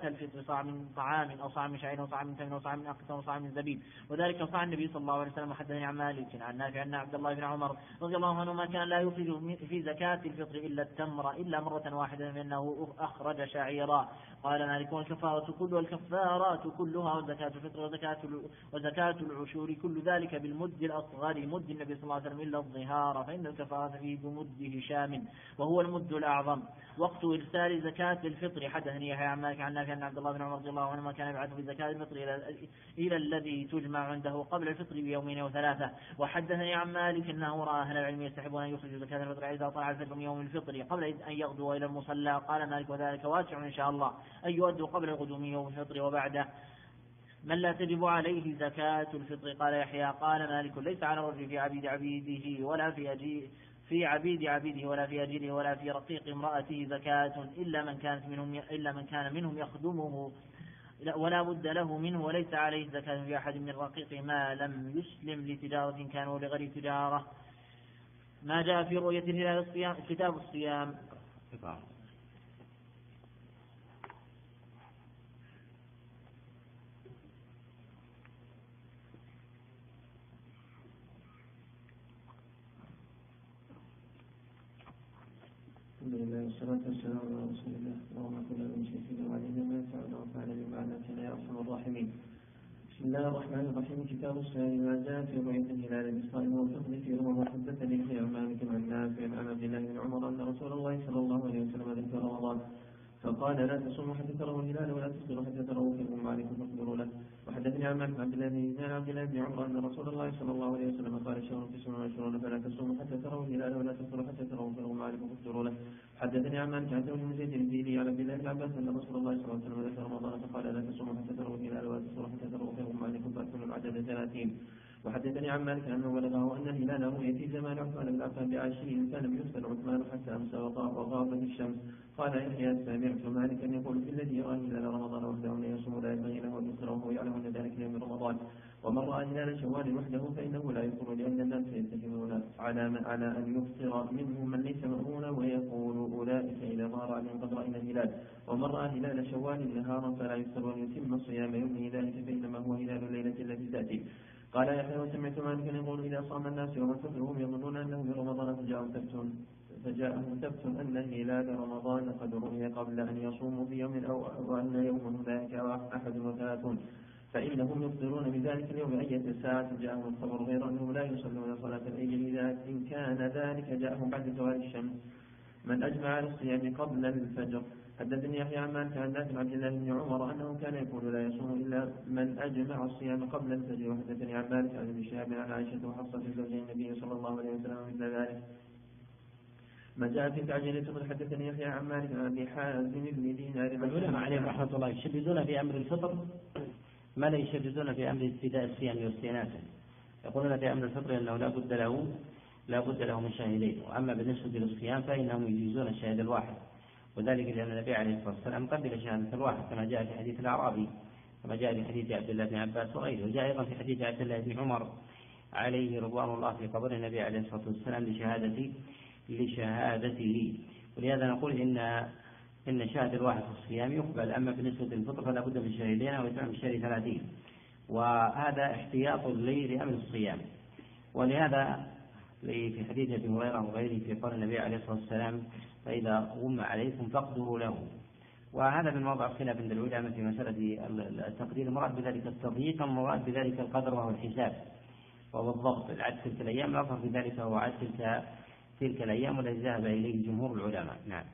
زكاة الفطر صاع من طعام أو صاع من شعير أو صاع من تمر أو صاع من أقط أو صاع من زبيب، وذلك صاع النبي صلى الله عليه وسلم. حدثني عن مالك عن نافع أن عبد الله بن عمر رضي الله عنه ما كان لا يخرج في زكاة الفطر إلا التمر إلا مرة واحدة فإنه أخرج شعيرا. قال مالك والكفارات كلها وزكاة الفطر وزكاة العشور كل ذلك بالمد الأصغر مد النبي صلى الله عليه وسلم إلا الظهار فإن الكفارة فيه بمد هشام وهو المد الأعظم. وقت إرسال زكاة الفطر حدثني يحيى عن مالك عن نافع أن عبد الله بن عمر رضي الله عنهما كان يبعث بزكاة الفطر إلى الذي تجمع عنده قبل الفطر بيومين أو ثلاثة. وحدثني عن مالك أنه رأى أهل العلم يستحبون أن يخرجوا زكاة الفطر إذا طلع الفجر من يوم الفطر قبل أن يغدوا إلى المصلى. قال مالك وذلك واسع إن شاء الله أن يؤدوا قبل الغدو يوم الفطر وبعده من لا تجب عليه زكاة الفطر. قال يحيى قال مالك ليس على الرجل في عبيد عبيده ولا في عبيد عبيده ولا في أجيره ولا في رقيق امرأته زكاة إلا من كان منهم يخدمه ولا بد له منه وليس عليه زكاة في أحد من رقيق ما لم يسلم لتجارة كان ولغير تجارة. ما جاء في رؤية الهلال الصيام كتاب الصيام. الحمد لله والصلاة والسلام على رسول الله اللهم كل من شيء وعلينا ما ينفعنا وانفعنا بما علمتنا يا أرحم الراحمين. بسم الله الرحمن الرحيم. كتاب الصيام. ما جاء في رؤية الهلال الصائم والفطر في رمضان. حدثني يحيى عن مالك عن نافع عن عبد الله بن عمر أن رسول الله صلى الله عليه وسلم ذكر رمضان فقال لا تصوموا حتى تروا الهلال ولا تفطروا حتى تروا فإنكم عليكم فاقدروا له. وحدثني عن مالك عبد الله بن عمر أن رسول الله صلى الله عليه وسلم قال شهر 29 فلا تصوموا حتى تروا الهلال ولا تفطروا حتى تروا فإنكم عليكم فاقدروا له. حدثني عن مالك عن ثور بن زيد الديني عن عبد الله بن عباس أن رسول الله صلى الله عليه وسلم ذكر رمضان فقال لا تصوموا حتى تروا الهلال ولا تفطروا حتى تروا فإنكم عليكم فأكملوا العدد 30. وحدثني عن مالك أنه بلغه أن الهلال رؤي في زمان عثمان بن عفان ب20 فلم يرسل عثمان حتى أمسى وغابت الشمس. قال يحيى سمعت مالكا يقول في الذي يرى هلال رمضان وحده لا يصوم لا ينبغي له أن يفطر وهو يعلم أن ذلك يوم رمضان. ومن رأى هلال شوال وحده فإنه لا يفطر لأن الناس يتهمون على أن يفطر منهم من ليس مأمونا ويقول أولئك إذا ظهر عليهم قد رأينا الهلال. ومن رأى هلال شوال نهارا فلا يفطر ويتم صيام يومه ذلك فإنما هو هلال الليلة التي تأتي. قال يحيى وسمعت مالكا يقول إذا صام الناس يوم الفطر وهم يظنون أنه برمضان فجاءهم سبت أن هلال رمضان قد رؤي قبل أن يصوموا في يوم أو أن يوم ذلك 31 فإنهم يفطرون بذلك اليوم أية ساعة جاءهم الخبر غير أنهم لا يصلون صلاة العيد إذا إن كان ذلك جاءهم بعد زوال الشمس. من أجمع على الصيام قبل الفجر. حدثني يحيى عن مالك عن نافع عبد الله بن عمر أنه كان يقول لا يصوم إلا من أجمع الصيام قبل الفجر. وحدثني عن مالك عن ابن شهاب عن عائشة وحفصة زوجي النبي صلى الله عليه وسلم مثل ذلك. ما جاء في تعجيل الفطر. حدثني يحيى عن مالك عن أبي حازم بن دينار. العلماء عليهم رحمة الله يشددون في أمر الفطر ما لا يشددون في أمر ابتداء الصيام واستئنافه. يقولون في أمر الفطر أنه لا بد له من شاهدين. وأما بالنسبة للصيام فإنهم يجيزون الشاهد الواحد وذلك لأن النبي عليه الصلاة والسلام قبل شهادة الواحد كما جاء في حديث الأعرابي كما جاء في حديث عبد الله بن عباس وغيره. وجاء أيضا في حديث عبد الله بن عمر عليه رضوان الله في قبر النبي عليه الصلاة والسلام لشهادته. ولهذا نقول إن شاهد الواحد في الصيام يقبل. أما بالنسبة للفطر فلا بد من شهدين ويتم الشهر 30 وهذا احتياط لأمر الصيام. ولهذا في حديث ابي هريرة وغيره في قول النبي عليه الصلاة والسلام فإذا غم عليكم فاقدروا له. وهذا من موضع خلاف عند العلماء في مسألة التقدير. المراد بذلك التضييق المراد بذلك القدر وهو الحساب وهو الضغط. العد تلك الأيام الأظهر في ذلك هو عد تلك الأيام والذي ذهب إليه جمهور العلماء. نعم.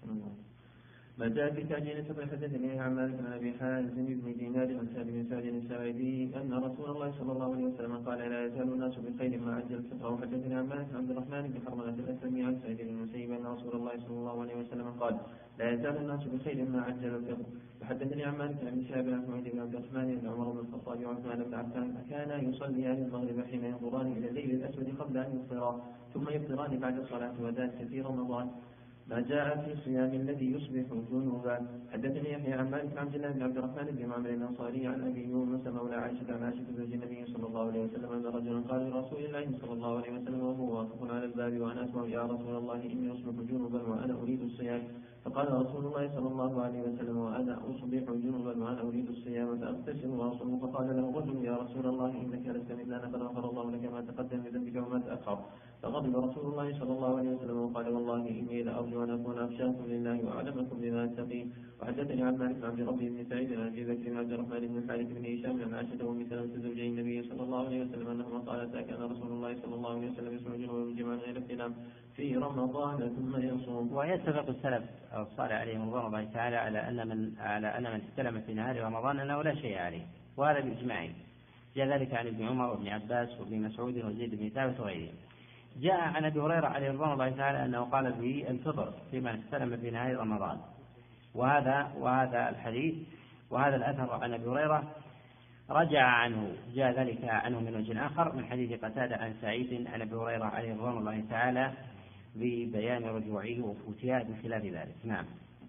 ما جاء في تعجيل الفطر. حدثني عن مالك عن أبي حازم بن دينار عن سعد بن سعد الساعدي أن رسول الله صلى الله عليه وسلم قال لا يزال الناس بخير ما عجل الفطر. وحدثني عن مالك عن عبد الرحمن بن حرملة الأسلمي عن سعيد بن المسيب أن رسول الله صلى الله عليه وسلم قال لا يزال الناس بخير ما عجل الفطر. وحدثني عن مالك عن شهاب عن حميد بن عبد الرحمن بن عمر بن الخطاب وعثمان بن عفان كان يصليان المغرب حين ينظران إلى الليل الأسود قبل أن يفطرا ثم يفطران بعد الصلاة وذلك في رمضان. ما جاء في صيام الذي يصبح جنوبا. حدثني يحيى عن مالك بن عبد الله بن عبد الرحمن بن عمرو الانصاري عن ابي يونس مولى عائشه عن عائشه زوج النبي صلى الله عليه وسلم ان رجلا قال لرسول الله صلى الله عليه وسلم وهو واقف على الباب وانا اسمع يا رسول الله اني اصبح جنوبا وانا اريد الصيام. فقال رسول الله صلى الله عليه وسلم وانا اصبح جنوبا وانا اريد الصيام فاغتسل واصوم. فقال له رجل يا رسول الله انك لست منا قد غفر الله لك ما تقدم من ذنبك وما تاخر. فغضب رسول الله صلى الله عليه وسلم وقال والله اني لارجو ان اكون اخشاكم لله واعلمكم بما اتقي. وحدثني عن مالك بن عبد ربه بن سعيد عن ابي بكر بن عبد الرحمن بن الحارث بن هشام عن عائشه وام سلمه زوجي النبي صلى الله عليه وسلم انهما قالتا كان رسول الله صلى الله عليه وسلم يصوم جنوبا من جماع غير احتلام في رمضان ثم يصوم. ويتفق السلف الصالح عليهم رضوان الله تعالى على ان من استلم في نهار رمضان انه لا شيء عليه، وهذا باجماع. جاء ذلك عن ابن عمر وابن عباس وابن مسعود وزيد بن ثابت وغيرهم. جاء عن ابي هريره عليه رضوان الله تعالى انه قال به الفطر في من استلم في نهار رمضان. وهذا الحديث وهذا الاثر عن ابي هريره رجع عنه، جاء ذلك عنه من وجه اخر من حديث قتاده عن سعيد عن ابي هريره عليه رضوان الله تعالى ببيان رجوعه وفوتها بخلاف ذلك. نعم.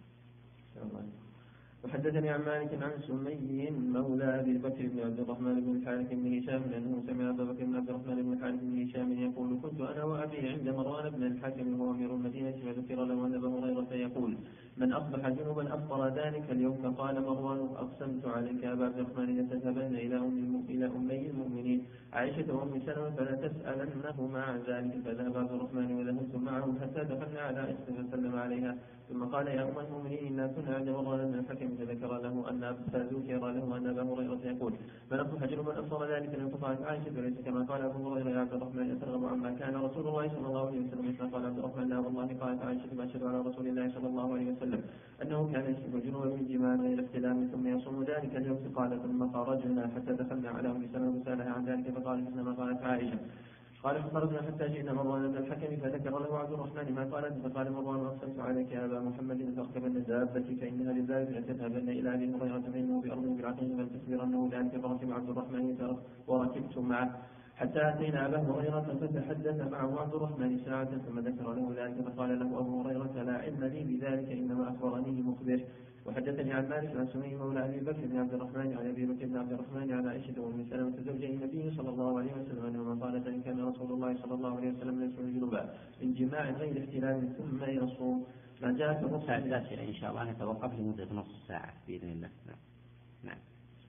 وحدثني عن مالك عن سمي مولى ابي بكر بن عبد الرحمن بن الحارث بن هشام انه سمع ابا بكر بن عبد الرحمن بن الحارث بن هشام يقول كنت انا وابي عند مروان بن الحكم وهو امير المدينه فذكر له ان ابا هريره يقول من اصبح جنوبا افطر ذلك اليوم. فقال مروان اقسمت عليك ابا عبد الرحمن لتذهبن الى امي المؤمنين عائشه وام سلمه فلا تسالنهما عن ذلك. فذهب عبد الرحمن وذهبت معه حتى دخلنا على عائشه فسلم عليها ثم قال يا ام المؤمنين انا كنا عند مروان بن الحكم فذكر له ان ابا هريره يقول من اصبح جنوبا افطر ذلك اليوم. فقالت عائشه وليس كما قال ابو هريره يا عبد الرحمن يترغب عما كان رسول الله صلى الله عليه وسلم مثل. قال عبد الرحمن لا والله. قالت عائشه ما اشهد على رسول الله صلى الله عليه وسلم انه كان يصبح جنوبا من جماع غير احتلام ثم يصوم ذلك اليوم. قال ثم خرجنا حتى دخلنا على ام سلمه فسالها عن ذلك فقالت مثل ما قالت عائشه. قال فخرجنا حتى جئنا مروان بن الحكم فذكر له عبد الرحمن ما قالت. فقال مروان اقسمت عليك يا ابا محمد فاركبن دابتك فانها لذلك لتذهبن الى ابي هريره فانه بارض بالعقيق فلتخبرنه ذلك. فركب عبد الرحمن وركبت معه حتى اتينا ابا هريره فتحدث معه عبد الرحمن ساعه ثم ذكر له ذلك. فقال له ابو هريره لا علم لي بذلك انما اخبرني مخبر. وحدثني عن مالك عن سمي مولى ابي بكر بن عبد الرحمن عن ابي بكر بن عبد الرحمن عن عائشه وام سلمه زوجي النبي صلى الله عليه وسلم انهما قالتا ان كان رسول الله صلى الله عليه وسلم يصوم جنوبا من جماع غير احتلام ثم يصوم. ما جاء في الرخصه ان شاء الله نتوقف لمده نصف ساعه باذن الله. نعم.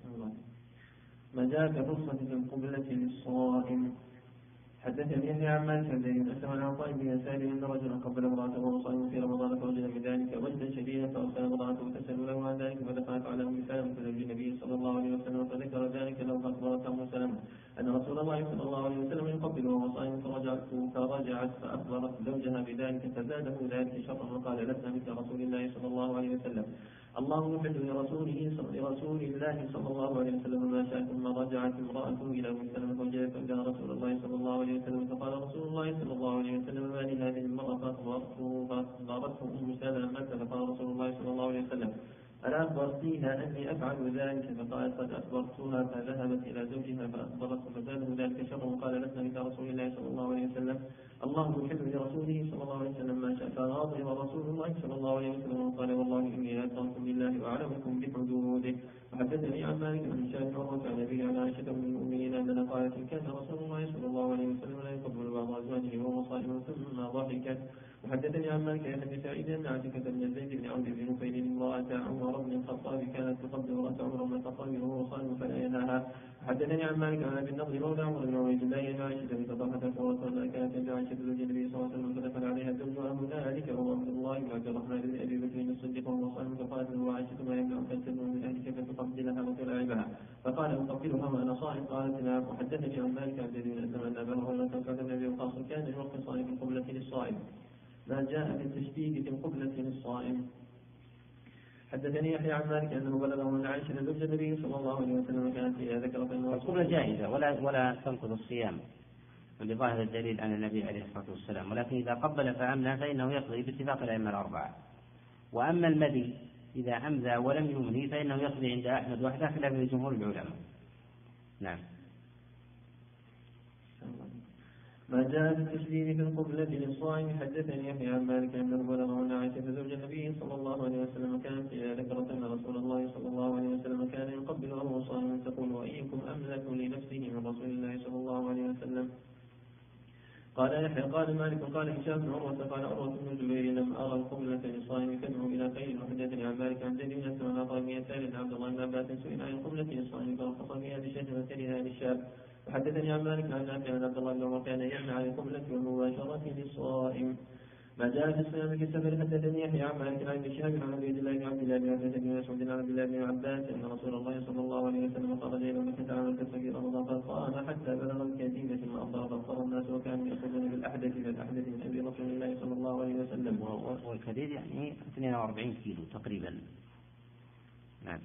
ما جاء في الرخصه في القبله للصائم. حدثني يحيى عن مالك بن اسلم عن عطاء بن يسار ان رجلا قبل امراته وهو صائم في رمضان فوجد من ذلك وجدا شديدا فارسل امراته تسال له عن ذلك فدخلت على ام سلمه زوج النبي صلى الله عليه وسلم فذكر ذلك له فاخبرته ام سلمه ان رسول الله صلى الله عليه وسلم يقبل وهو صائم فرجعت فاخبرت زوجها بذلك فزاده ذلك شرا وقال لسنا مثل رسول الله صلى الله عليه وسلم الله يحل لرسول الله صلى الله عليه وسلم ما شاء. ثم رجعت امرأته إلى أم سلمة فوجدت عندها رسول الله صلى الله عليه وسلم فقال رسول الله صلى الله عليه وسلم ما لهذه المرأة فأخبرته أم سلمة فقال رسول الله صلى الله عليه وسلم ألا أخبرتيها أني أفعل ذلك؟ فقالت قد أخبرتها. فذهبت إلى زوجها فأخبرته فزاده ذلك شر وقال لسنا مثل رسول الله صلى الله عليه وسلم الله يحب لرسوله صلى الله عليه وسلم ما شاء. فغاضب رسول الله صلى الله عليه وسلم وقال والله إني لأتقاكم بالله وأعلمكم بحدوده. وحدثني عن مالك بن هشام عروة عن أبي عن عائشة أم المؤمنين أنها قالت كان رسول الله صلى الله عليه وسلم لا يقبل بعض أزواجه وهو صائم ثم ضحكت. وحدثني عن مالك بن سعيد أن عاتكة بن زيد بن عمرو بن نفيل امرأة عمر بن الخطاب كانت تقبل امرأة عمر بن الخطاب وهو صائم فلا ينهاها. حدثني عن مالك عن ابي النضر مولى عمر بن عبيد الله عن عائشة بنت طلحة فورثها كانت عند عائشة زوج النبي صلى الله عليه وسلم فدخل عليها زوجها هنالك وهو عبد الله بن عبد الرحمن بن ابي بكر الصديق وهو صائم فقالت له عائشة ما يمنعك ان تدنو من اهلك فتقبلها وتلاعبها؟ فقال اقبلها وانا صائم. قالت نعم. وحدثني عن مالك عن زيد بن اسلم ان ابا هريرة وسعد بن ابي وقاص كان يوقي صائم القبلة للصائم. ما جاء في التشبيه في القبلة للصائم. حدثني يحيى عن مالك انه بلغه ان عائشه زوج النبي صلى الله عليه وسلم كانت فيها ذكرت انه القبلة جائزة ولا تنقض الصيام لظاهر الدليل عن النبي عليه الصلاة والسلام، ولكن إذا قبل فأمنى فإنه يقضي باتفاق الأئمة الأربعة. وأما المدي إذا أمذى ولم يمني فإنه يقضي عند أحمد وحده خلافا لجمهور العلماء. نعم. ما جاء في التشديد في القبلة للصائم. حدثني يحيى عن مالك أنه بلغه أن عائشة زوج النبي صلى الله عليه وسلم كانت إذا ذكرت أن رسول الله صلى الله عليه وسلم كان يقبل وهو صائم تقول وأيكم أملك لنفسه من رسول الله صلى الله عليه وسلم. قال يحيى قال مالك قال هشام بن عروة قال عروة بن الزبير لم أرى القبلة للصائم تدعو إلى خير. وحدثني عن مالك عن زيد بن أسلم عن طيب يسار عبد الله بن عباس سئل عن القبلة للصائم فرخص بها بشجرة لها للشاب. وحدثني عن مالك عن نافع عن عبد الله بن عمر كان يمنع عن القبلة والمباشرة للصائم. ما جاء في الصيام في السفر. حدثني يحيى عن مالك عن شهاب عن عبد الله بن عبد الله بن عباس بن مسعود عن عبد الله بن عباس ان رسول الله صلى الله عليه وسلم خرج الى مكة عام الفتح في رمضان فقام حتى بلغ الكتيبة ثم افطر فافطر الناس وكانوا ياخذون بالاحدث الى الاحدث من ابي رسول الله صلى الله عليه وسلم. والكثير يعني 42 كيلو تقريبا. نعم.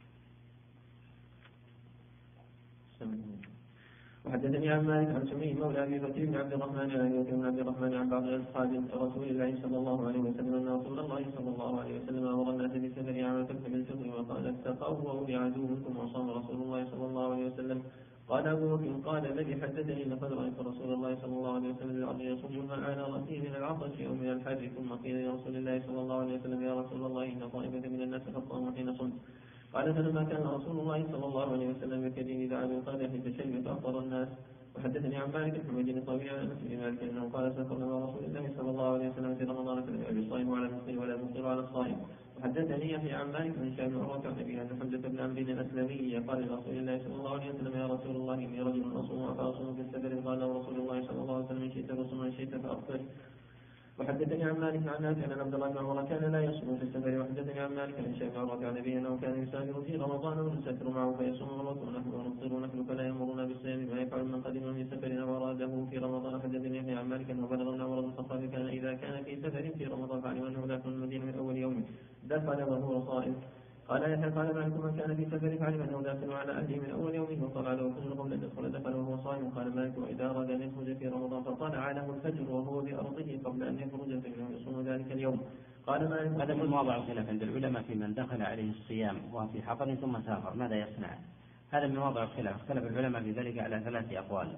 وحدثني عن مالك عن سمي مولى ابي بكر بن عبد الرحمن عن ابي بكر بن عبد الرحمن عن بعض اصحاب رسول الله صلى الله عليه وسلم ان رسول الله صلى الله عليه وسلم امر الناس بالسفر عام الفتح بالفطر وقال تقووا لعدوكم وصام رسول الله صلى الله عليه وسلم. قال ابو بكر قال الذي حدثني لقد رايت رسول الله صلى الله عليه وسلم بالعرض يصب الماء على راسه من العطش او من الحر ثم قيل لرسول الله صلى الله عليه وسلم يا رسول الله ان طائفه من الناس خطأوا حين صمت. قال فلما كان رسول الله صلى الله عليه وسلم يكدني دعاني قال يحيى تشيب فأفطر الناس. وحدثني عن مالك بن حميد الطبيعي عن انس بن مالك انه قال سافرنا مع رسول الله صلى الله عليه وسلم في رمضان فلم يعد الصائم على المفطر ولا المفطر على الصائم. وحدثني يحيى عن مالك بن هشام بن عروة عن ابي ان حمزة بن عمرو الاسلمي قال لرسول الله صلى الله عليه وسلم يا رسول الله اني رجل اصوم فاصوم في السفر. قال رسول الله صلى الله عليه وسلم ان شئت فصم وان شئت فافطر. وحدثني عن مالك عن نافع عن عبد الله بن عمر كان لا يصوم في السفر. وحدثني عن مالك عن هشام بن عروة عن ابي انه كان يسافر في رمضان ونسافر معه فيصوم مرة ونحن ونفطر نحن فلا يامرنا بالصيام ما يفعل من قدم من سفر او اراده في رمضان. حدثني عن مالك انه بلغ ان عمر بن الخطاب كان اذا كان في سفر في رمضان فعلم انه لا يكون المدينه من اول يوم دخل وهو صائم. قال يحيى قال مالك من كان في سفر فعلم انه داخل على اهله من اول يوم وطلع له الفجر قبل ان يدخل دخل وهو صائم. قال مالك واذا اراد ان يخرج في رمضان فطلع له الفجر وهو بارضه قبل ان يخرج فانه يصوم ذلك اليوم. قال مالك هذا من مواضع الخلاف عند العلماء في من دخل عليه الصيام وهو في حضر ثم سافر ماذا يصنع. هذا من مواضع الخلاف. اختلف العلماء في ذلك على 3 أقوال.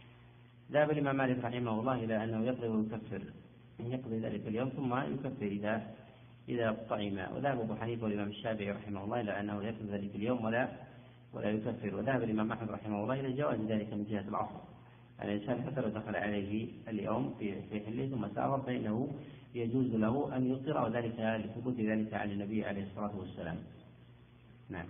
ذهب الامام مالك رحمه الله الى انه يقضي ويكفر يقضي ذلك اليوم ثم يكفر إذا طعم. وذهب أبو حنيفة والإمام الشافعي رحمه الله إلى أنه يقضي ذلك اليوم ولا يكفر. وذهب الإمام أحمد رحمه الله إلى جواز ذلك من جهة العصر. الإنسان حتى لو دخل عليه اليوم في حله ثم سافر فإنه يجوز له أن يفطر وذلك لثبوت ذلك عن النبي عليه الصلاة والسلام. نعم.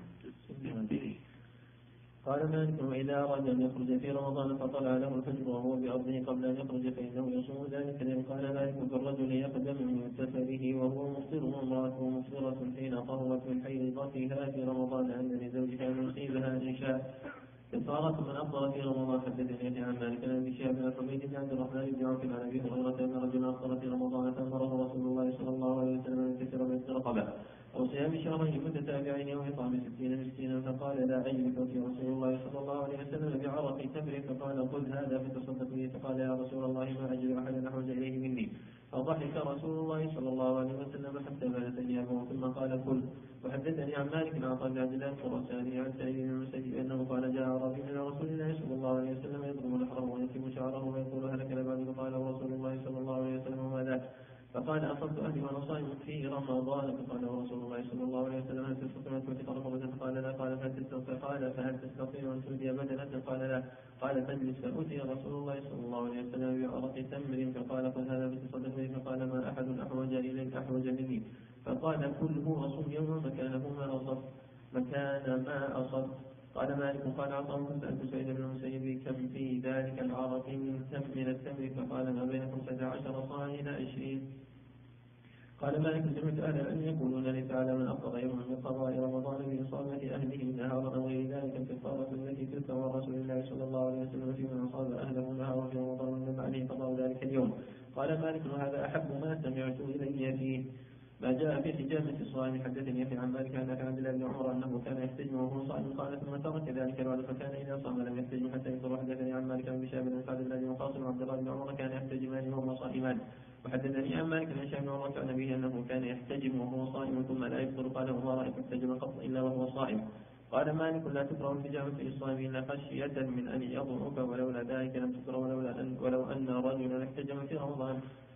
قال مالك واذا اراد ان يخرج في رمضان فطلع له الفجر وهو بارضه قبل ان يخرج فانه يصوم ذلك اليوم. قال مالك كالرجل يقدم من سفره وهو مفطر وامراته مفطرة حين طهرت من حيضتها في رمضان ان لزوجها ان يصيبها ان شاء كفارة من افطر في رمضان. حدثني عن مالك عن ابي شهاب بن حميد بن عبد الرحمن بن عوف عن ابي هريرة ان رجلا افطر في رمضان فامره رسول الله صلى الله عليه وسلم ان يكسر بيت رقبه أو صيام شهرين متتابعين أو إطعام 60 مسكينا. فقال لا أجد في رسول الله صلى الله عليه وسلم بعرق تمر فقال خذ هذا فتصدق به. فقال يا رسول الله ما أجد أحدا أحوج إليه مني. فضحك رسول الله صلى الله عليه وسلم حتى بلت ثيابه ثم قال كل. وحدثني عن مالك عن عطاء بن عبد الله الخراساني عن سعيد بن المسيب أنه قال جاء أعرابي إلى رسول الله صلى الله عليه وسلم يضرب نحره ويكتم شعره ويقول هلك لبعد. فقال رسول الله صلى الله عليه وسلم وما ذاك؟ فقال أصبت أهلي وأنا صائم في رمضان. فقال رسول الله صلى الله عليه وسلم هل تستطيع أن تؤتي رقبة؟ فقال لا. قال فهل تستطيع أن تؤتي بدنة؟ قال لا. قال تجلس. فأتي رسول الله صلى الله عليه وسلم بعرق تمر فقال خذ هذا فتصدق به. فقال ما أحد أحوج إليك أحوج مني. فقال كله وصم يوما مكان ما أصب. قال مالك قال عطاء فسألت سعيد بن المسيب كم في ذلك العرق من التمر فقال ما بين 15 صاع إلى 20. قال مالك سمعت أهل العلم يقولون ليس على من أفطر يوما من قضاء رمضان بإصابة أهله نهارا أو غير ذلك الكفارة التي تلك رسول الله صلى الله عليه وسلم في من أصاب أهله نهارا في رمضان وندم عليه قضاء ذلك اليوم. قال مالك وهذا أحب ما سمعت إلي فيه. ما جاء في حجامة الصائم. حدثني في عن مالك عن عبد الله بن عمر أنه كان يحتجم وهو صائم. قال ثم ترك ذلك بعد فكان إذا صام لم يحتجم حتى يفطر. حدثني عن مالك عن بشاب بن سعد الله بن قاسم وعبد الله بن عمر كان يحتجمان وهما صائمان. وحدثني عن مالك بن هشام بن عروة عن أبيه أنه كان يحتجم وهو صائم ثم لا يفطر. قال وما رأيت يحتجم قط إلا وهو صائم. قال مالك لا تكره الحجامة للصائم إلا خشية من أن يضرك ولولا ذلك لم تكره ولو أن رجلا احتجم في رمضان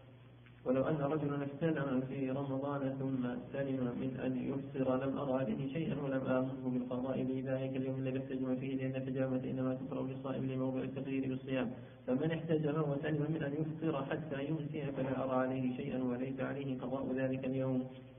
في رمضان ثم سلم من أن يفطر لم أرى عليه شيئا ولم آمره بالقضاء لذلك اليوم الذي احتجم فيه لأن الحجامة إنما تكره للصائم لموضع التغيير بالصيام فمن احتجم وسلم من أن يفطر حتى يمسي فلا أرى عليه شيئا وليس عليه قضاء ذلك اليوم.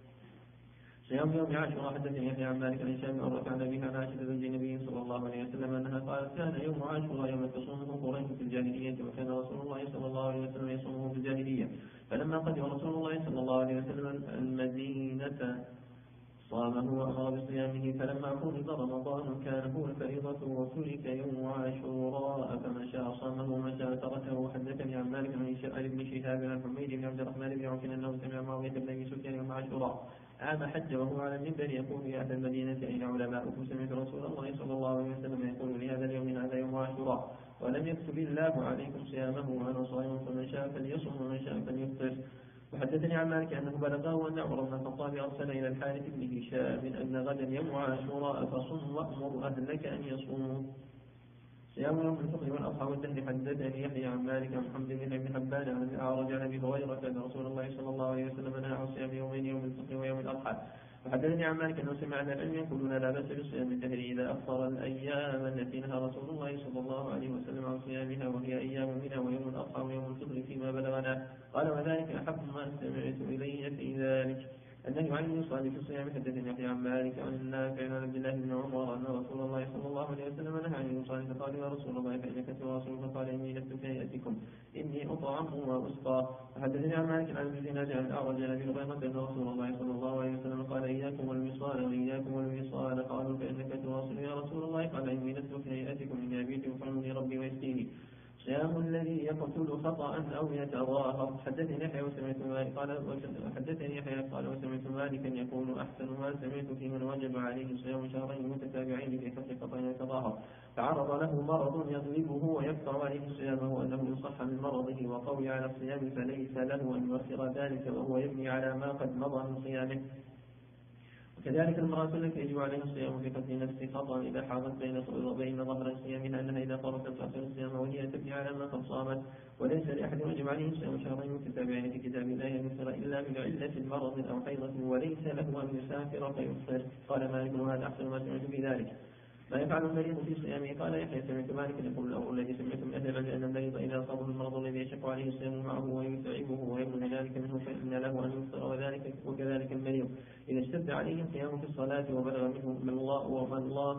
صيام يوم عاشوراء. حدثني يحيى عن مالك عن هشام عن أبيه عن عائشة زوج النبي صلى الله عليه وسلم أنها قالت كان يوم عاشوراء يوم تصومه قريش في الجاهلية وكان رسول الله صلى الله عليه وسلم يصومه في الجاهلية فلما قدم رسول الله صلى الله عليه وسلم المدينة صامه وأمر بصيامه فلما فرض رمضان كان هو الفريضة وترك يوم عاشوراء فمن شاء صامه ومن شاء تركه. حدثني عن مالك عن ابن شهاب عن حميد بن عبد الرحمن بن عوف أنه سمع معاوية بن أبي سفيان يوم عاشوراء عام حج وهو على المنبر يقول يا أهل المدينة أين علماؤكم؟ سمعت رسول الله صلى الله عليه وسلم يقول لهذا اليوم هذا يوم عاشوراء ولم يكتب الله عليكم صيامه وأنا صائم فمن شاء فليصم ومن شاء فليفطر. وحدثني عن مالك أنه بلغه أن عمر بن الخطاب أرسل إلى الحارث بن هشام أن غدا يوم عاشوراء فصم وأمر أهلك أن يصوموا. صيام يوم الفطر والأضحى والدهر. حدثني يحيى عن مالك عن محمد بن حبان عن الأعرج عن أبي هريرة أن رسول الله صلى الله عليه وسلم نهى عن صيام يومين يوم الفطر ويوم الأضحى. وحدثني عن مالك أنه سمع أهل العلم يقولون لا بأس بصيام الدهر إذا أفطر الأيام التي نهى رسول الله صلى الله عليه وسلم عن صيامها وهي أيام منها ويوم الأضحى ويوم الفطر فيما بلغنا. قال وذلك أحب ما سمعت إلي في ذلك النهي عن الوصال في الصيام. حدثني يحيى عن مالك عن النافع عن عبد الله بن عمر أن رسول الله صلى الله عليه وسلم نهى عن الوصال فقال يا رسول الله فإنك تواصل فقال إني لست كهيئتكم إني أطعم وأسقى. وحدثني عن مالك عن ابن زناد عن الأعرج عن أبي هريرة أن رسول الله صلى الله عليه وسلم قال إياكم والوصال وإياكم والوصال. قالوا فإنك تواصل يا رسول الله قال إني لست كهيئتكم إني أبيت يطعمني ربي ويسقيني. صيام الذي يقتل خطأ أو يتظاهر. حدثني يحيى قال وسمعت مالكا يقول أحسن ما سمعت في من وجب عليه صيام شهرين متتابعين في حق خطأ يتظاهر تعرض له مرض يغلبه ويقطع عليه صيامه أنه يصح من مرضه وقوي على الصيام فليس له أن يؤخر ذلك وهو يبني على ما قد مضى من صيامه. كذلك المرأة التي يجب عليها الصيام في قتل نفس خطأ إذا حاضت بين ظهر صيامها أنها إذا قررت تأخر الصيام وهي تبني على ما قد صامت وليس لأحد يجب عليه الصيام شهرين متتابعين في كتاب الله أن يفطر إلا من علة مرض أو حيضة وليس له أن يسافر فيفطر. قال مالك وهذا أحسن ما سمعت في ذلك. ما يفعل المريض في صيامه؟ قال يحيى سمعت مالك يقول الأمر الذي سمعت من أهل العلم أن المريض إذا أصابه المرض الذي يشق عليه الصيام معه ويتعبه ويبلغ ذلك منه فإن له أن يفطر وكذلك المريض إذا اشتد عليه القيام في الصلاة وبلغ منه وما الله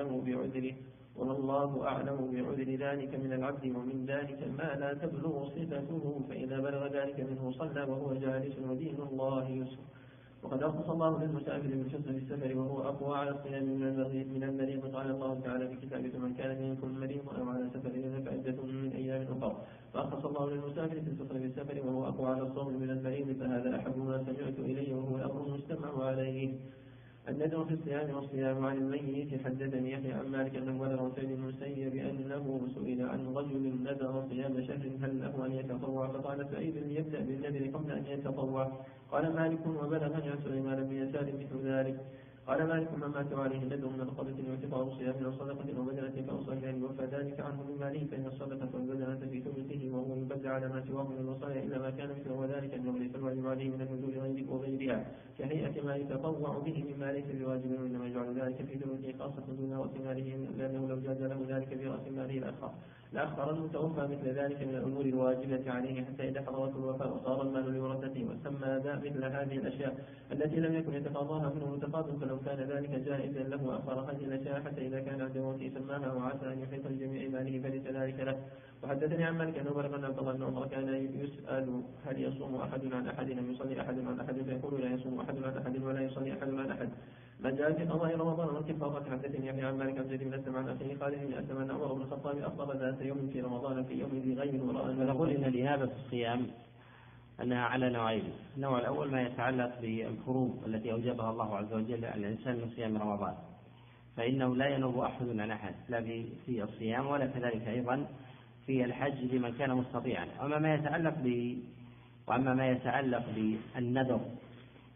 أعلم بعذر ذلك من العبد ومن ذلك ما لا تبلغ صفته فإذا بلغ ذلك منه صلى وهو جالس ودين الله يسر. وقد أرخص الله للمسافر بالحسن في السفر وهو أقوى على الصيام من المريض. قال الله تعالى في كتابه من كان منكم مريضا أو على سفر فعدة من أيام أخرى. فأرخص الله للمسافر في الفطر بالسفر وهو أقوى على الصوم من المريض فهذا أحب ما سمعت إليه وهو الأمر المجتمع عليه. الندر في الصيام والصيام عن الميت. حدثني يحيى عن مالك أنه بلغ سيد المسيب بأنه سئل عن رجل نذر صيام شهر هل له أن يتطوع فقال سعيد ليبدأ بالنذر قبل أن يتطوع. قال مالك وبلغني عن سليمان بن يسار مثل ذلك. قال مالك من مات عليه الندر من رقبة واعتقاء صيام أو صدقة وبدنة فأوصى أن يوفى ذلك عنه من ماله فإن الصدقة والبدنة في ثلثه وهو يبدع على ما سواه من الوصايا إلا ما كان مثله وذلك أنه ليس الواجب عليه من النذور وغيرها كهيئة ما يتطوع به مما ليس بواجب وإنما يجعل ذلك في ثلثه خاصة دون رأس ماله لأنه لو جاز له ذلك في رأس ماله لأخر المتوفى مثل ذلك من الأمور الواجبة عليه حتى إذا حضرت الوفاة وصار المال لورثته وسمى مثل هذه الأشياء التي لم يكن يتقاضاها منه متقاض فلو كان ذلك جائزا له أخر هذه الأشياء حتى إذا كان عند موته سماها وعسى أن يحيط لجميع ماله فليس ذلك له. وحدثني عن مالك أنه بلغ أن عبد الله بن عمر كان يسأل هل يصوم أحد عن أحد أم يصلي أحد عن أحد فيقول لا يصوم أحد عن أحد ولا يصلي أحد عن أحد ما جاء في قضاء رمضان والكفارة. حدثني يحيى عن مالك عن زيد بن أسلم عن أخيه خالد بن أسلم أن عمر بن الخطاب أفطر ذات يوم في رمضان في يوم ذي غيم وراء. نقول إن الإنابة في الصيام أنها على نوعين. النوع الأول ما يتعلق بالفروض التي أوجبها الله عز وجل على الإنسان من صيام رمضان فإنه لا ينوب أحد عن أحد لا في الصيام ولا كذلك أيضا في الحج لمن كان مستطيعا. وأما ما يتعلق بالنذر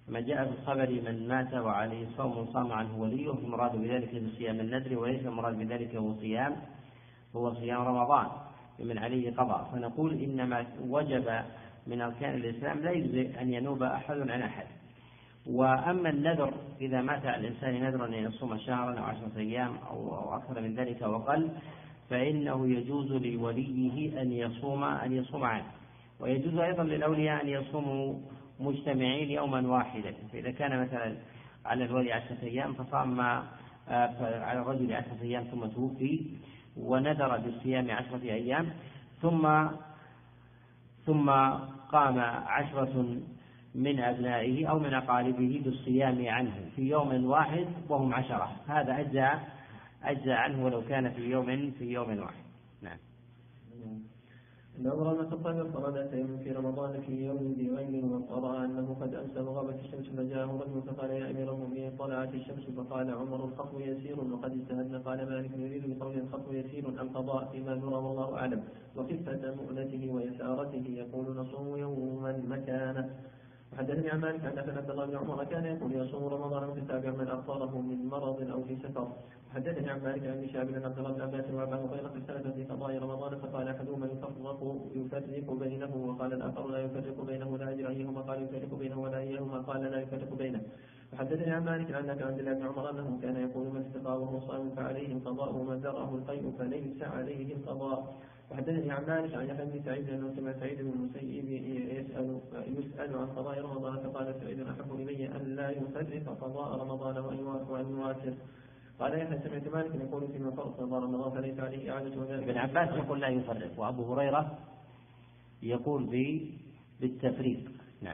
ما جاء في الخبر من مات وعليه صوم صام عنه وليه، المراد بذلك صيام النذر، وليس المراد بذلك هو صيام رمضان من عليه قضاء. فنقول إنما وجب من أركان الإسلام لا يجزئ أن ينوب أحد عن أحد. وأما النذر إذا مات على الإنسان نذرا أن يصوم شهرا أو 10 أيام أو أكثر من ذلك وقل، فإنه يجوز لوليه أن يصوم عنه، ويجوز أيضا للأولياء أن يصوموا مجتمعين يوما واحدا. فإذا كان مثلا على الولي 10 أيام فصام على الرجل 10 أيام ثم توفي ونذر بالصيام 10 أيام، ثم قام 10 من أبنائه أو من أقاربه بالصيام عنه في يوم واحد وهم 10، هذا أجزى عنه ولو كان في يوم واحد. نعم. عمر بن الخطاب فرد أتيم في رمضان في يوم ذي غيم ورأى أنه قد أمسى وغابت الشمس، فجاءه رجل فقال يا أمير المؤمنين طلعت الشمس، فقال عمر الخطو يسير وقد اجتهدنا. قال مالك يريد بقول الخطو يسير القضاء فيما نرى والله أعلم، وخفة مؤنته ويسارته يقول نصوم يوما مكانه. وحدثني عن مالك أن عبد الله بن عمر كان يقول يصوم رمضان متتابعا من أفطره من مرض أو في سفر. وحدثني عن مالك عن شاب بن عبد الله بن عباس وابن غير اختلف في قضاء رمضان، فقال أحدهما يفرق بينه وقال الآخر لا يفرق بينه لا أجر أيهما قال يفرق بينه ولا أيهما قال لا يفرق بينه. وحدثني عن مالك عن عبد الله بن عمر أنه كان يقول من استقى وهو صائم فعليه القضاء ومن درأه القيء فليس عليه القضاء. وحدثني عن مالك عن يحيى بن سعيد انه سمع سعيد بن المسيب يسأل عن قضاء رمضان، فقال سعيد احب الي ان لا يفرق قضاء رمضان وان يواتر. قال يحيى سمعت مالك يقول فيما فرض قضاء رمضان فليس عليه اعاده وذلك. ابن عباس يقول لا يفرق، وابو هريره يقول بالتفريق. نعم.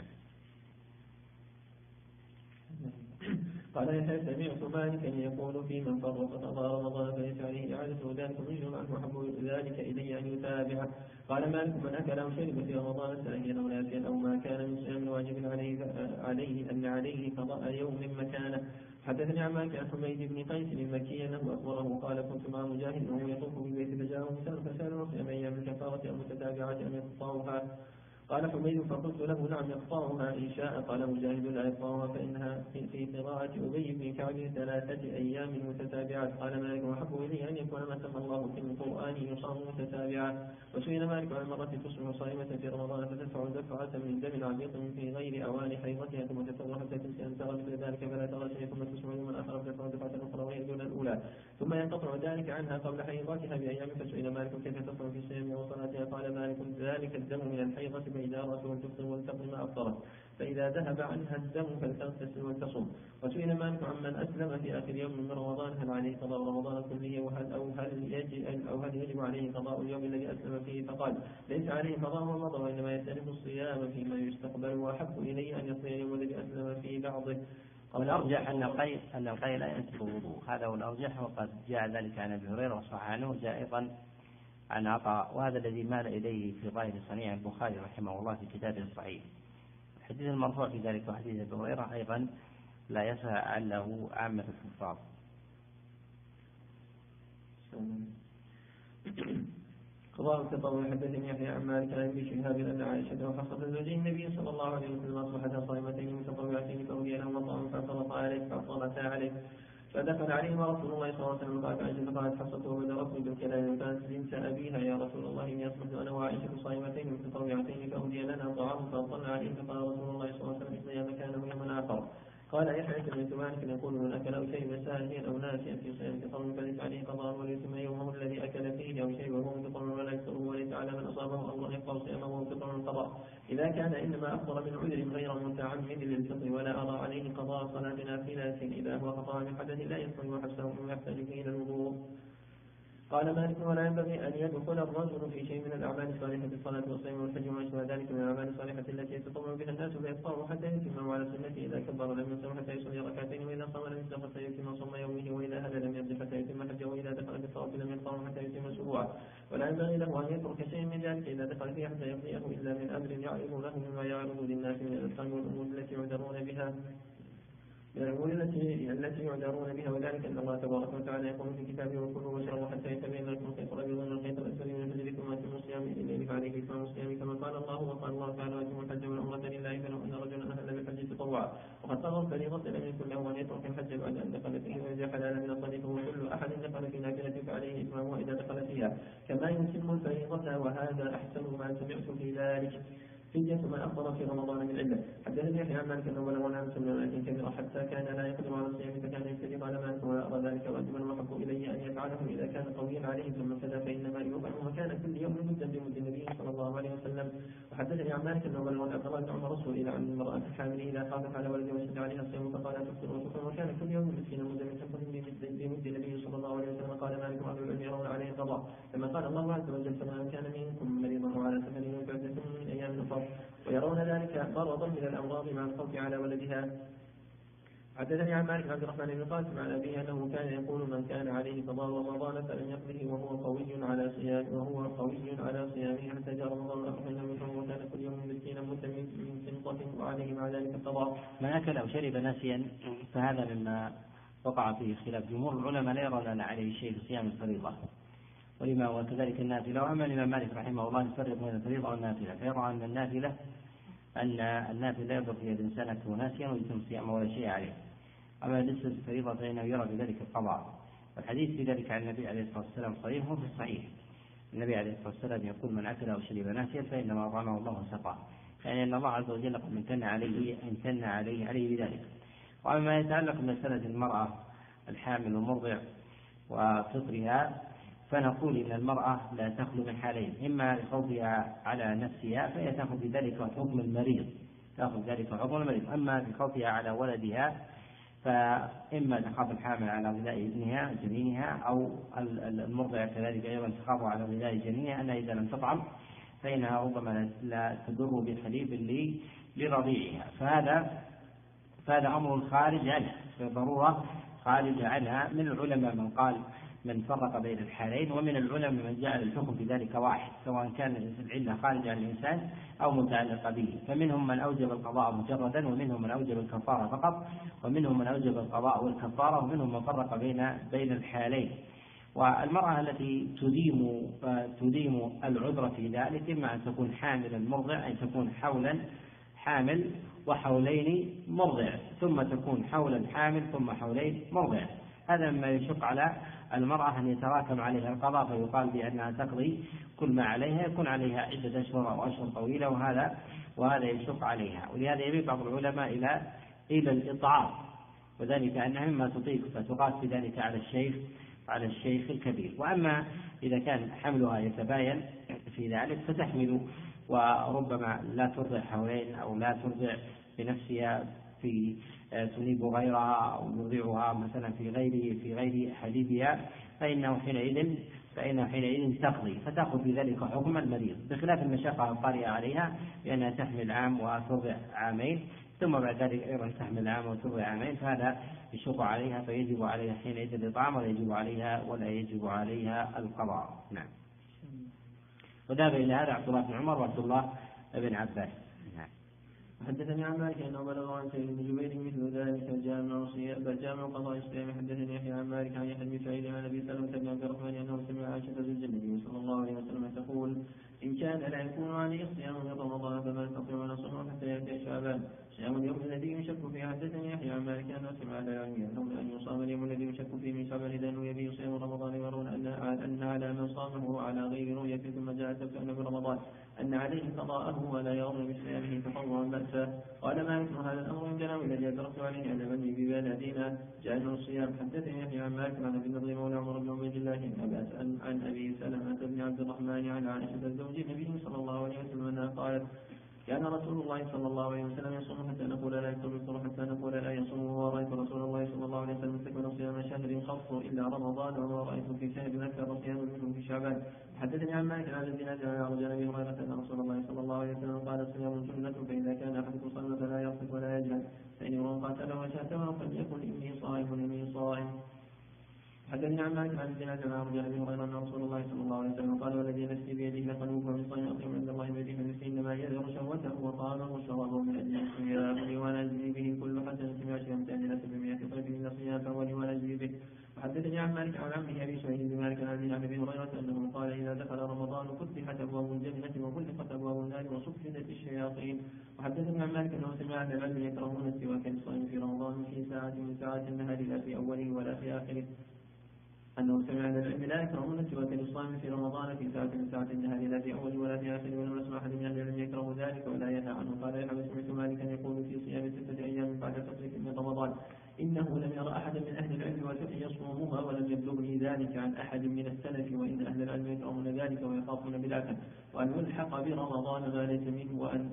قال يحيى سمعت مالكا يقول في من فرط قضاء رمضان فليس عليه إعادته وذلك رجل عنه أحب ذلك إلي أن يتابعه. قال مالك من أكل أو شرب في رمضان ساهيا أو ناسيا أو ما كان من صيام واجب عليه أن عليه قضاء يوم مكانه. حدثني عن مالك عن حميد بن قيس المكي أنه أخبره قال كنت مع مجاهد وهو يطوف بالبيت فجاءه إنسان فسأله صيام أيام الكفارة أو متتابعة أم يقطعها. قال حميد فقلت له نعم يقطعها إن شاء. قال مجاهد لا يقطعها فإنها في قراءة أبي بن كعب 3 أيام متتابعات. قال مالك وحب إلي أن يكون ما سمى الله في القرآن يصام متتابعا. وسئل مالك عن مرة تصبح صائمة في رمضان فتدفع دفعة من دم عبيط في غير أوان حيضتها ثم تفطر حتى تنسى أن تغسل ذلك فلا تغسل ثم تصبح يوما آخر فتدفع دفعة أخرى وهي دون الأولى ثم ينقطع ذلك عنها قبل حيضتها بأيام. فسئل مالك كيف تصنع في صيامها وصلاتها؟ قال مالك ذلك الدم من الحيضة فإذا أردت أن تفطر ولتقضي ما أفطرت، فإذا ذهب عنها الدم فلتغتسل وتصوم. وسئل مالك عمن أسلم في آخر يوم من رمضان هل عليه قضاء رمضان كله وهل يجب عليه قضاء اليوم الذي أسلم فيه؟ فقال ليس عليه قضاء رمضان وإنما يستلم الصيام فيما يستقبل، وأحب إلي أن يصوم اليوم الذي أسلم فيه بعضه. والأرجح أن القيء لا ينسب الوضوء، هذا هو الأرجح، وقد جاء ذلك عن أبي هريرة وصح عنه، جاء أيضا عن عطاء، وهذا الذي مال إليه في ظاهر صنيع البخاري رحمه الله في كتابه الصحيح. الحديث المرفوع في ذلك وحديث أبي هريرة أيضا لا يسأل له عامة الحفاظ. قضاء التطوع. حدثني يحيى عن مالك عن ابن شهاب ان عائشه وحفصه زوجي النبي صلى الله عليه وسلم اصبحتا صائمتين متطوعتين فأولي لهما طعام فاعترضا عليه فدخل عليهما رسول الله صلى الله عليه وسلم قالت عائشه فقالت حفصه وبدرته بالكلام وكانت بنت ابيها يا رسول الله اني اصبحت انا وعائشه صائمتين متطوعتين فأولي لنا طعام فاطلع عليه فقال رسول الله صلى الله عليه وسلم احنا مكانه يوما اخر. قال يحيى سمعت مالك يقول من اكل او شرب ساهيا او ناسيا في صيام تطوع فليس عليه قضاء وليتم يومه الذي اكل فيه او شرب وهو مفطر ولا يفطر وليس على من اصابه الله يقطع صيامه وهو مفطر قضاء اذا كان انما افطر من عذر غير متعمد للفطر ولا ارى عليه قضاء صلاه نافله اذا هو قطع من حدث لا يصوم حبسه ويحتاج فيه الى الوضوء. قال مالك ولا ينبغي أن يدخل الرجل في شيء من الأعمال الصالحة الصلاة والصيام والحج وما أشبه ذلك من الأعمال الصالحة التي يتطوع بها الناس فيقطعه حتى يتم على سنته إذا كبر لم يصم حتى يصلي ركعتين وإذا صام لم يصم حتى يتم صوم يومه وإذا هل لم يرجع حتى يتم حجه وإذا دخل في الطواف لم يقطعه حتى يتم أسبوعه. ولا ينبغي له أن يترك شيء من ذلك إذا دخل فيه حتى يقضيه إلا من أمر يعرض له مما يعرض للناس من الأذكار والأمور التي يعذرون بها التي يعذرون بها. وذلك أن الله تبارك وتعالى يقول في كتابه وكلوا واشربوا حتى يتبين لكم الخيط الأبيض من الخيط الأسود من الفجر ثم أتموا الصيام إلى الليل فعليه إتمام الصيام كما قال الله. وقال الله تعالى وأتموا الحج والعمرة لله فلو أن رجلا أهل بالحج تطوعا. وقال الفريضة لم يكن له أن يترك الحج بعد أن دخل فيه، وإذا حلال من الصلاة فكل أحد دخل في نافلة فعليه إتمامها إذا دخل فيها كما يتم الفريضة، وهذا أحسن ما سمعت في ذلك. فدية من أفطر في رمضان من علة. حدثني يحيى عن مالك أنه بلغ عن سنة كبيرة حتى كان لا يقدر على الصيام فكان يفترض على مالك ولا أرى ذلك واجبا، وأحب إلي أن يفعله إذا كان قويا عليه ثم ابتدى فإنما يطعم وكان كل يوم مدا بمد النبي صلى الله عليه وسلم. وحدثني عن مالك أنه بلغ عبد الله بن عمر رسول إلى عن المرأة الحامل إذا خافت على ولد وشد عليها الصيام فقال تفطر وتطعم وكان كل يوم مسكين مدا من تنفذ بمد النبي صلى الله عليه وسلم. قال مالك أهل العلم يرون عليه القضاء لما قال الله عز وجل فمن كان منكم مريضا وعلى سفر فعدة من أيام أخرى، ويرون ذلك مرضا من الأمراض مع الخوف على ولدها. حدثني عن مالك عبد الرحمن بن قاسم عن أبيه أنه كان يقول من كان عليه قضاء رمضان فلن يقضه وهو قوي على صيامه حتى جاء رمضان أخرج منه، وكان كل يوم مسكينا متمم من سنطة وعليه مع ذلك القضاء. من أكل أو شرب ناسيا فهذا مما وقع فيه خلاف جمهور العلماء، لا يرون عليه شيء في صيام الفريضة ولما وكذلك النافلة. وأما الإمام مالك رحمه الله يفرق بين الفريضة والنافلة، فيرى أن النافلة يضر في الإنسان أكله ناسيا ويتم صيامه ولا شيء عليه. أما بالنسبة للفريضة فإنه يرى بذلك القضاء، والحديث في ذلك عن النبي عليه الصلاة والسلام صحيح في الصحيح. النبي عليه الصلاة والسلام يقول من أكل أو شرب ناسيا فإنما أطعمه الله وسقاه، يعني أن الله عز وجل قد امتن عليه بذلك. وأما ما يتعلق بمسألة المرأة الحامل والمرضع وفطرها فنقول إن المرأة لا تخلو من حالين، إما لخوفها على نفسها فهي تأخذ بذلك حكم المريض، أما بخوفها على ولدها فإما تخاف الحامل على غذاء ابنها جنينها، أو المرضع كذلك أيضا تخاف على غذاء جنينها أنها إذا لم تطعم فإنها ربما لا تضر بحليب لرضيعها، فهذا أمر خارج عنها بالضرورة، خارج عنها. من العلماء من قال من فرق بين الحالين، ومن العلماء من جعل الحكم في ذلك واحد سواء كان العلة خارج عن الإنسان أو متعلقة به. فمنهم من أوجب القضاء مجردا، ومنهم من أوجب الكفارة فقط، ومنهم من أوجب القضاء والكفارة، ومنهم من فرق بين الحالين. والمرأة التي تديم العذر في ذلك إما أن تكون حاملا مرضع، أن تكون حولا حامل وحولين مرضع، ثم تكون حولا حامل ثم حولين مرضع. هذا مما يشق على المرأة أن يتراكم عليها القضاء فيقال بأنها تقضي كل ما عليها، يكون عليها عدة أشهر أو أشهر طويلة، وهذا يشق عليها. ولهذا يميل بعض العلماء إلى الإطعام، وذلك أنها مما تطيق فتقاس بذلك على الشيخ الكبير. وأما إذا كان حملها يتباين في ذلك فتحمل، وربما لا ترضع حولين أو لا ترضع بنفسها تنيب غيرها أو يرضعها مثلا في غير حليبها، فإنه حينئذ تقضي فتأخذ بذلك حكم المريض، بخلاف المشقة الطارئة عليها بأنها تحمل عام وترضع عامين، ثم بعد ذلك أيضا تحمل عام وترضع عامين، فهذا يشق عليها فيجب عليها حينئذ الإطعام ولا يجب عليها القضاء. نعم. وذهب إلى هذا عبد الله بن عمر وعبد الله بن عباس. حدثني عن مالك انه بلغ عن سعيد بن جبير مثل ذلك جامع قضاء الصيام. حدثني يحيى عن مالك عن يحيى بن سعيد عن ابي سلمة بن عبد الرحمن انه سمع عائشة زوج النبي صلى الله عليه وسلم تقول ان كان لا يكون عليه صيام من رمضان فما نستطيع ان نصوم حتى ياتي شعبان، صيام اليوم الذي يشك فيه. حدثني يحيى عن مالك انه سمع لا يعني ان يصام اليوم الذي يشك فيه من شعبان اذا نوي به صيام رمضان، يرون ان على من صامه على غير رؤية، ثم جاء تبتئن برمضان ان عليه قضاءه ولا يرون بصيامه تطوعا بأسا. قال مالك هذا الامر عندنا والذي ادركت عليه ان من ببلدنا جعلنا الصيام. حدثني يحيى عن مالك عن ابي النضر مولى عمر بن عبيد الله عن ابي سلمة بن عبد الرحمن عن عائشة زوج النبي صلى الله عليه وسلم انها قالت كان رسول الله صلى الله عليه وسلم يصوم حتى نقول لا يفطر حتى نقول لا يصوم، ورأيت رسول الله صلى الله عليه وسلم استكمل صيام شهر خص إلا رمضان، وما رأيت في شهر أكثر صيام منه في شعبان. حدثني عن مالك عن الزناد عن عرج أبي هريرة أن رسول الله صلى الله عليه وسلم قال الصيام جنة، فإذا كان أحدكم صائما فلا يرفث ولا يجهل، فإن امرؤ قاتله وشاتمه فليقل إني صائم. حدثني عن مالك عن الزناد عن عرج أبي هريرة أن رسول الله صلى الله عليه وسلم قال والذي نفسي بيده لقلبه من صيام أطيب عند الله بيده فنفسه إنما يذر شهوته وطعامه وشرابه من أجل الصيام، ولي ولا أجزي به كل حسنة بعشر أمثالها 700 طيب إلى صيام فهو لي ولا أجزي به. وحدثني عن مالك عن عمه أبي سعيد بن مالك عن أبي هريرة أنه قال إذا دخل رمضان فتحت أبواب الجنة وغلقت أبواب النار وصفدت الشياطين. وحدثني عن مالك أنه سمع أهل العلم يكرهون السواك للصائم في رمضان في ساعة من ساعات النهار لا في أوله ولا في آخره. أنه سمع أهل العلم لا يكرهون السواك للصائم في رمضان في ساعة من ساعات النهار لا في أوله ولا في آخره، ولم يسمع أحد من أهل العلم يكره ذلك ولا ينهى عنه. قال يحيى سمعت مالكا يقول في صيام 6 أيام بعد فترة من رمضان إنه لم يرى أحدا من أهل العلم يصومها ولم يبلغني ذلك عن أحد من السلف، وإن أهل العلم يكرهون ذلك ويخافون بالعكس، وأن يلحق برمضان ما ليس منه، وأن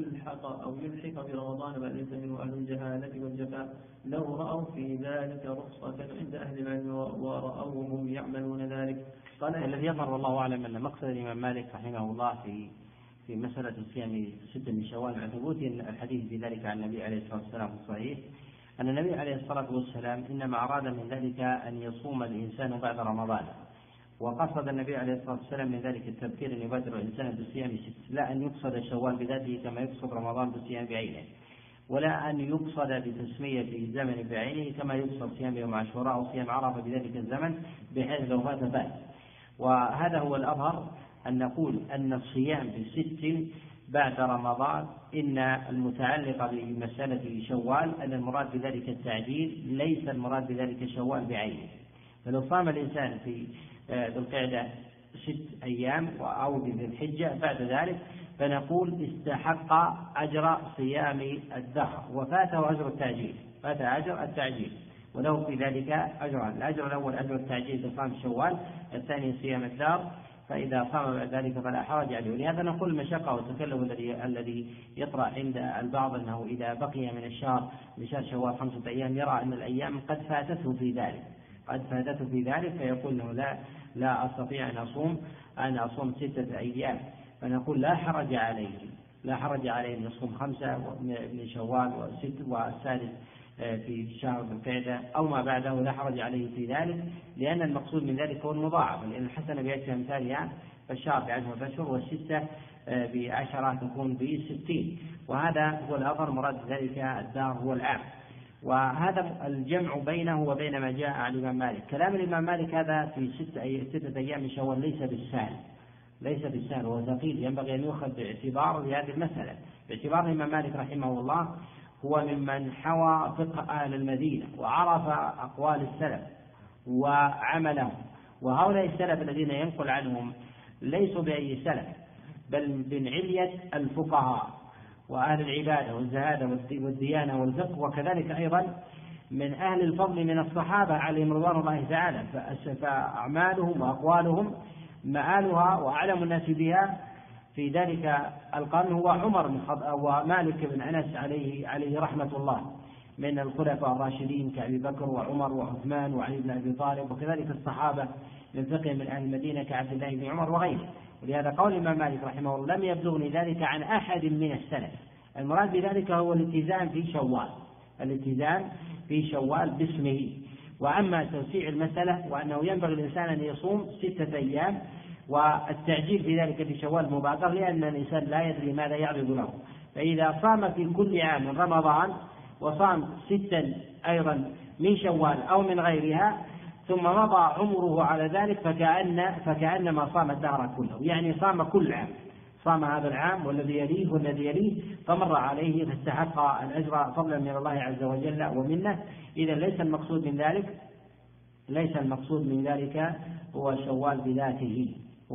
يلحق برمضان ما ليس منه أهل الجهالة والجفاء لو رأوا في ذلك رخصة عند أهل العلم ورأوهم يعملون ذلك. قال الذي يظهر والله أعلم أن مقصد الإمام مالك رحمه الله في مسألة صيام 6 من شوال مع ثبوت الحديث في ذلك عن النبي عليه الصلاة والسلام الصحيح أن النبي عليه الصلاة والسلام إنما أراد من ذلك أن يصوم الإنسان بعد رمضان، وقصد النبي عليه الصلاة والسلام من ذلك التبكير أن يبادر الإنسان بالصيام 6، لا أن يقصد شوال بذاته كما يقصد رمضان بالصيام بعينه، ولا أن يقصد بتسمية الزمن بعينه كما يقصد صيام يوم عاشوراء أو صيام عرفة بذلك الزمن بحيث لو فات فات. وهذا هو الأظهر أن نقول أن الصيام ب6 بعد رمضان إن المتعلق بمسألة شوال أن المراد بذلك التعجيل، ليس المراد بذلك شوال بعينه. فلو صام الإنسان في ذو القعدة 6 أيام أو بذي الحجة بعد ذلك فنقول استحق أجر صيام الدهر وفاته أجر التعجيل، فات أجر التعجيل وله في ذلك أجران، الأجر الأول أجر التعجيل بصيام شوال، الثاني صيام الدهر، فإذا صام بعد ذلك فلا حرج عليه. ولهذا نقول المشقة والتكلف الذي يطرأ عند البعض أنه إذا بقي من الشهر لشهر شوال 5 أيام يرى أن الأيام قد فاتته في ذلك فيقول له لا أستطيع أن أصوم 6 أيام، فنقول لا حرج عليه أن يصوم 5 من شوال و6 والسادس في شهر ذو القعدة أو ما بعده، لا حرج عليه في ذلك، لأن المقصود من ذلك هو المضاعف، لأن الحسنة ب10 أمثالها، فالشهر ب10 أشهر وال6 ب10 تكون ب60، وهذا هو الأظهر. مراد ذلك الدار هو العام، وهذا الجمع بينه وبين ما جاء عن الإمام مالك. كلام الإمام مالك هذا في 6 أيام من شوال ليس بالسهل وهو ثقيل، ينبغي أن يؤخذ باعتبار لهذه المسألة. باعتبار الإمام مالك رحمه الله هو ممن حوى فقه أهل المدينة وعرف أقوال السلف وعملهم، وهؤلاء السلف الذين ينقل عنهم ليسوا بأي سلف بل من علية الفقهاء وأهل العبادة والزهادة والديانة والفقه، وكذلك أيضا من أهل الفضل من الصحابة عليهم رضوان الله تعالى، فأعمالهم وأقوالهم مآلها وأعلم الناس بها في ذلك القرن هو عمر ومالك بن أنس عليه رحمة الله من الخلفاء الراشدين كأبي بكر وعمر وعثمان وعلي بن أبي طالب، وكذلك الصحابة من فقه من أهل المدينة كعبد الله بن عمر وغيره. ولهذا قول الإمام مالك رحمه الله لم يبلغني ذلك عن أحد من السلف. المراد بذلك هو الالتزام في شوال باسمه. وأما توسيع المسألة وأنه ينبغي الإنسان أن يصوم 6 أيام والتعجيل في ذلك في شوال مبادر، لأن الإنسان لا يدري ماذا يعرض له، فإذا صام في كل عام من رمضان وصام 6 أيضا من شوال أو من غيرها ثم مضى عمره على ذلك فكأنما صام الدهر كله، يعني صام كل عام، صام هذا العام والذي يليه والذي يليه فمر عليه فاستحق الأجر فضلا من الله عز وجل ومنه. إذا ليس المقصود من ذلك هو شوال بذاته،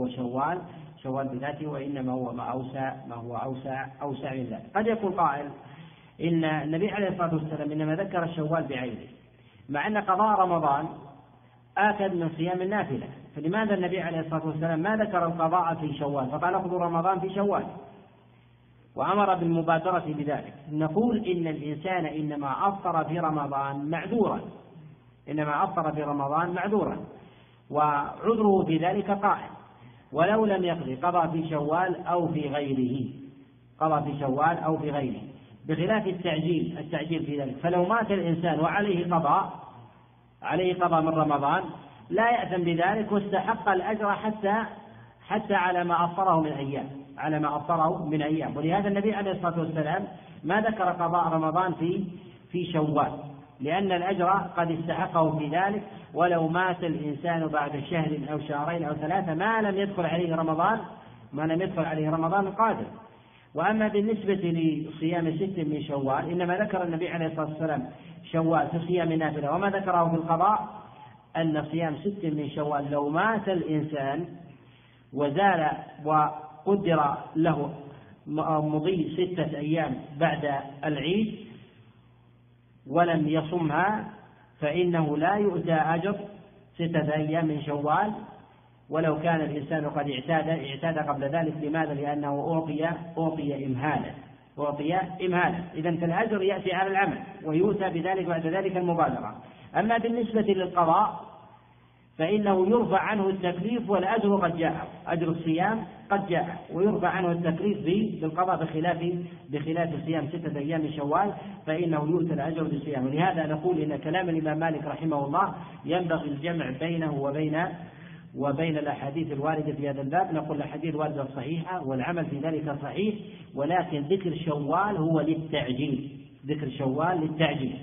وإنما هو ما هو أوسع من ذلك. قد يقول قائل إن النبي عليه الصلاة والسلام إنما ذكر الشوال بعينه، مع أن قضاء رمضان آكد من صيام النافلة، فلماذا النبي عليه الصلاة والسلام ما ذكر القضاء في شوال فقال اقضوا رمضان في شوال وأمر بالمبادرة بذلك؟ نقول إن الإنسان إنما أفطر في رمضان معذورا وعذره في ذلك قائم، ولو لم يقضي قضى في شوال أو في غيره، بخلاف التعجيل في ذلك. فلو مات الإنسان وعليه قضاء من رمضان لا يأثم بذلك واستحق الأجر حتى على ما أفطره من أيام. ولهذا النبي عليه الصلاة والسلام ما ذكر قضاء رمضان في شوال، لأن الأجر قد استحقه في ذلك، ولو مات الإنسان بعد شهر أو شهرين أو ثلاثة ما لم يدخل عليه رمضان القادم. وأما بالنسبة لصيام 6 من شوال، إنما ذكر النبي عليه الصلاة والسلام شوال في صيام النافلة، وما ذكره في القضاء أن صيام 6 من شوال لو مات الإنسان وزال وقدر له مضي 6 أيام بعد العيد ولم يصمها فإنه لا يؤتى أجر 6 أيام من شوال ولو كان الإنسان قد اعتاد قبل ذلك. لماذا؟ لأنه أعطي إمهالا. إذن فالأجر يأتي على العمل ويؤتى بذلك بعد ذلك المبادرة. أما بالنسبة للقضاء فإنه يرفع عنه التكليف والأجر قد جاء، أجر الصيام قد جاء ويرفع عنه التكليف بالقضاء بخلاف صيام 6 أيام من شوال فإنه يؤتى الأجر بالصيام. ولهذا نقول إن كلام الإمام مالك رحمه الله ينبغي الجمع بينه وبين الأحاديث الواردة في هذا الباب. نقول الأحاديث الواردة صحيحة والعمل في ذلك صحيح، ولكن ذكر شوال هو للتعجيل.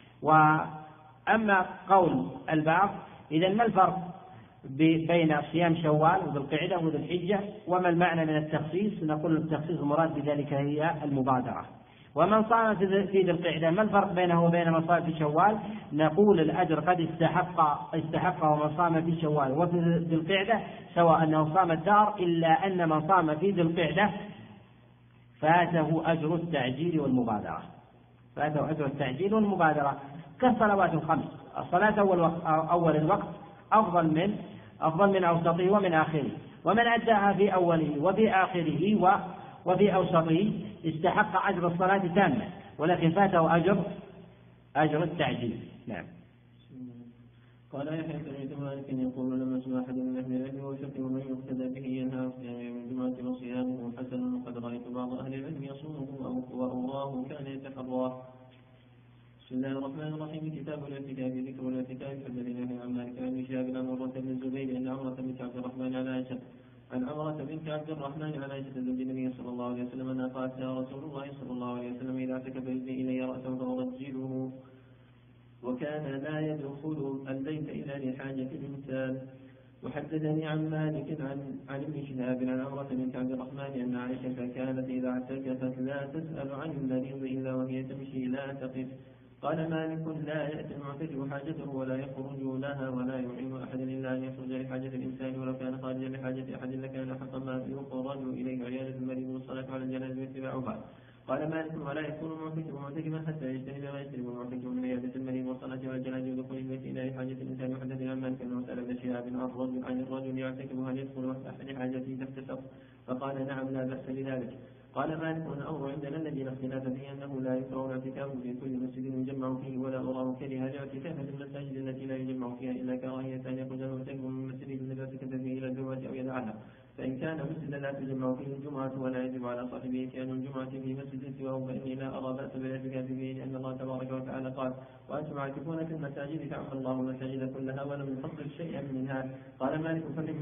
وأما قول البعض إذا ما الفرق بين صيام شوال وذي القعدة وذي الحجة وما المعنى من التخصيص؟ نقول التخصيص المراد بذلك هي المبادرة. ومن صام في ذي القعدة ما الفرق بينه وبين من صام في شوال؟ نقول الأجر قد استحقه من صام في شوال وفي ذي القعدة سواء أنه صام الدار، إلا أن من صام في ذي القعدة فاته أجر التعجيل والمبادرة كالصلوات الخمس. الصلاة أول الوقت أفضل من أوسطه ومن آخره، ومن أداها في أوله وفي آخره وفي أوسطه استحق أجر الصلاة تامة، ولكن فاته أجر التعجيل. نعم. قال يحيى سمعت مالك يقول لما سمع أحد من أهل العلم وشكر من يقتدى به ينهى عن صيام يوم الجمعة وصيامه حسن، وقد رأيت بعض أهل العلم يصومه وأراه كان يتحراه. بسم الله الرحمن الرحيم. كتاب الاعتكاف. ذكر الاعتكاف. حدثنا عن مالك عن شهاب عن عمرة بن الزبير أن عمرة بنت عبد الرحمن عن عائشة زوج النبي صلى الله عليه وسلم أنها قالت يا رسول الله صلى الله عليه وسلم إذا اعتكف يهدي إلي رأسه فأرجله، وكان لا يدخل البيت إلا لحاجة الإنسان. وحدثني عن مالك عن ابن شهاب عن عمرة بنت عبد الرحمن أن عائشة كانت إذا اعتكفت لا تسأل عن المريض إلا وهي تمشي لا تقف. قال مالك لا يأتي المعتكف حاجته ولا يخرج لها ولا يعين أحد إلا أن يخرج لحاجة الإنسان، ولو كان خارجا لحاجة أحد لكان حق ما يخرج إليه عيادة المريض والصلاة على الجنازة واتباعها. قال مالك ولا يكون المعتكف معتكفا حتى يجتنب ما يجتنب المعتكف من عيادة المريض والصلاة على الجنازة ودخول البيت إلى حاجة الإنسان. وحدثنا عن مالك أنه سأل ابن شهاب عن الرجل يعتكف هل يدخل لحاجته تحت سقف؟ فقال نعم لا بأس بذلك. قال مالك الأمر عندنا الذي اختلاف فيه أنه لا يكره الاعتكاف في كل مسجد يجمع فيه، ولا أراه كره الاعتكاف في المساجد التي لا يجمع فيها إلا كراهية أن يخرج المعتكف من مسجد الذي اعتكف فيه إلى الجمعة أو يدعها. فإن كان مسجدا لا تجمع فيه الجمعة ولا يجب على صاحبه كان الجمعة في مسجد سواه فإني لا أرى بأس بالاعتكاف فيه، لأن الله تبارك وتعالى قال وأنتم عاكفون في المساجد فعم الله المساجد كلها ولم يفضل شيئا منها. قال مالك